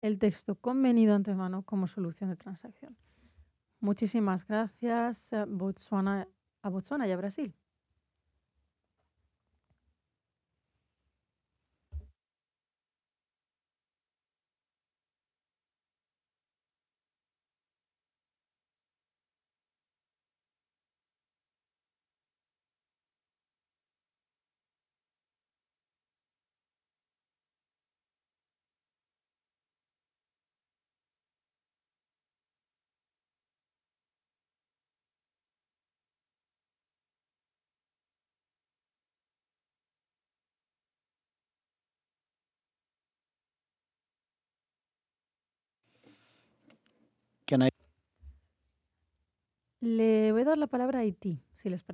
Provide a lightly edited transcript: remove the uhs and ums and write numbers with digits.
el texto convenido antemano como solución de transacción. Muchísimas gracias, a Botsuana y a Brasil. Can I Le voy a dar la palabra a Haití, si les parece.